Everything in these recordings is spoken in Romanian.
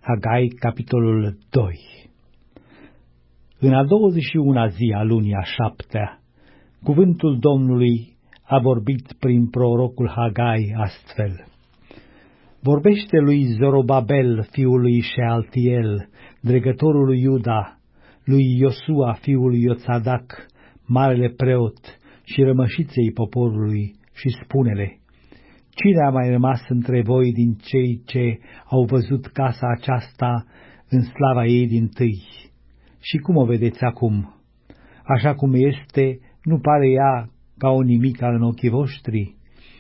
Hagai, capitolul 2. În a 21-a zi a lunii a 7-a, cuvântul Domnului a vorbit prin prorocul Hagai astfel. Vorbește lui Zorobabel, fiul lui Shealtiel, dregătorul lui Iuda, lui Iosua, fiul lui Iotadac, marele preot și rămășiței poporului, și spune-le: Cine a mai rămas între voi din cei ce au văzut casa aceasta în slava ei dintâi? Și cum o vedeți acum? Așa cum este, nu pare ea ca o nimica în ochii voștri?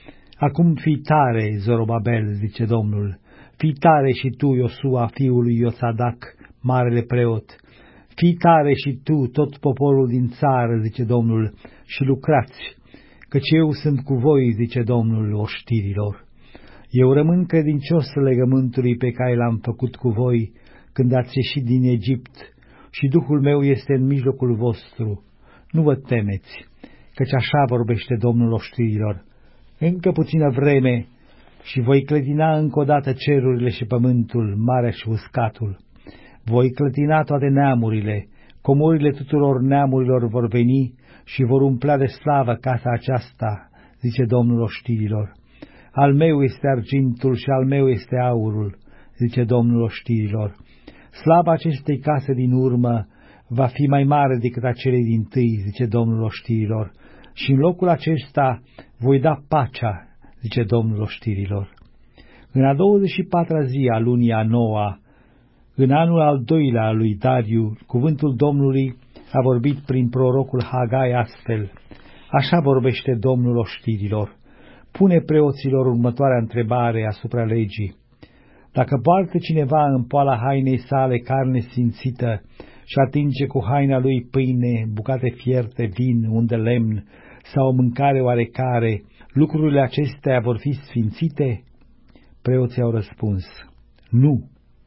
Acum fii tare, Zorobabel, zice Domnul, fii tare și tu, Iosua, fiul lui Iotadac, marele preot, fii tare și tu, tot poporul din țară, zice Domnul, și lucrați, căci eu sunt cu voi, zice Domnul oștirilor. Eu rămân credincios legământului pe care l-am făcut cu voi când ați ieșit din Egipt, și Duhul meu este în mijlocul vostru. Nu vă temeți, căci așa vorbește Domnul oștirilor. Încă puțină vreme și voi clătina încă o dată cerurile și pământul, marea și uscatul. Voi clătina toate neamurile, comorile tuturor neamurilor vor veni și vor umplea de slavă casa aceasta, zice Domnul oștirilor. Al meu este argintul și al meu este aurul, zice Domnul oștirilor. Slava acestei case din urmă va fi mai mare decât a celei dintâi, zice Domnul oștirilor, și în locul acesta voi da pacea, zice Domnul oștirilor. În a 24-a zi a lunii a 9-a, în anul al 2-lea al lui Dariu, cuvântul Domnului a vorbit prin prorocul Hagai astfel. Așa vorbește Domnul oștirilor. Pune preoților următoarea întrebare asupra legii. Dacă poartă cineva în poala hainei sale carne sfințită și atinge cu haina lui pâine, bucate fierte, vin, un de lemn sau o mâncare oarecare, lucrurile acestea vor fi sfințite? Preoții au răspuns: nu.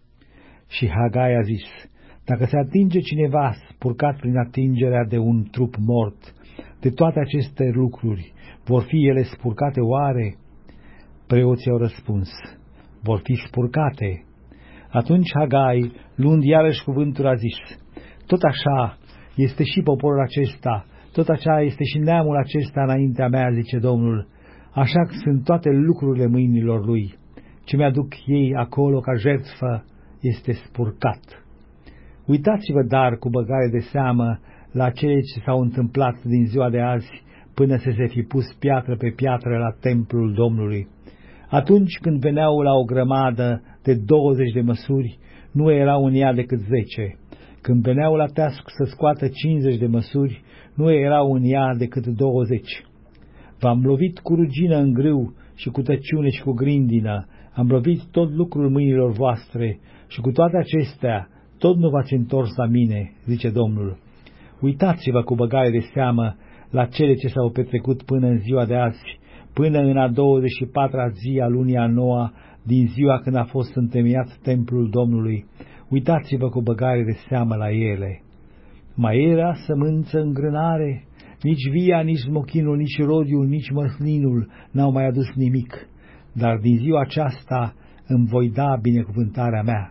Și Hagai a zis: dacă se atinge cineva spurcat prin atingerea de un trup mort, de toate aceste lucruri, vor fi ele spurcate oare? Preoții au răspuns: vor fi spurcate. Atunci Hagai, luând iarăși cuvântul, a zis: tot așa este și poporul acesta, tot așa este și neamul acesta înaintea mea, zice Domnul, așa sunt toate lucrurile mâinilor lui. Ce mi-aduc ei acolo ca jertfă este spurcat. Uitați-vă dar cu băgare de seamă la cele ce s-au întâmplat din ziua de azi, până să se fi pus piatră pe piatră la templul Domnului. Atunci când veneau la o grămadă de 20 de măsuri, nu erau în ea decât 10. Când veneau la teasc să scoată 50 de măsuri, nu erau în ea decât 20. V-am lovit cu rugină în grâu și cu tăciune și cu grindină, am lovit tot lucrul mâinilor voastre și cu toate acestea tot nu v-ați întors la mine, zice Domnul. Uitați-vă cu băgare de seamă la cele ce s-au petrecut până în ziua de azi, până în a 24-a zi a lunii a 9-a, din ziua când a fost întemeiat templul Domnului. Uitați-vă cu băgare de seamă la ele. Mai era sămânță în grânare? Nici via, nici smochinul, nici rodiul, nici măslinul n-au mai adus nimic, dar din ziua aceasta îmi voi da binecuvântarea mea.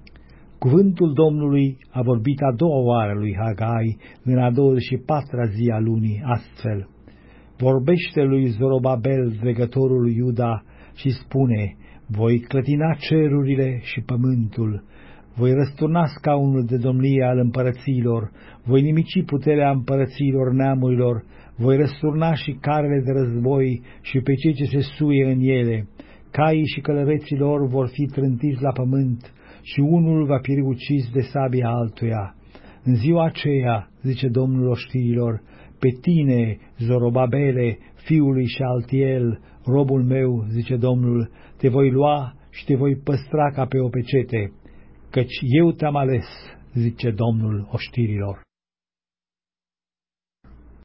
Cuvântul Domnului a vorbit a doua oară lui Hagai în a 24-a zi a lunii astfel. Vorbește lui Zorobabel, dregătorul lui Iuda, și spune: voi clătina cerurile și pământul, voi răsturna scaunul de domnie al împărățiilor, voi nimici puterea împărățiilor neamurilor, voi răsturna și carele de război și pe cei ce se suie în ele. Caii și călăreții lor vor fi trântiți la pământ și unul va fi ucis de sabia altuia. În ziua aceea, zice Domnul oștirilor, pe tine, Zorobabele, fiul lui Shealtiel, robul meu, zice Domnul, te voi lua și te voi păstra ca pe o pecete, căci eu te-am ales, zice Domnul oștirilor.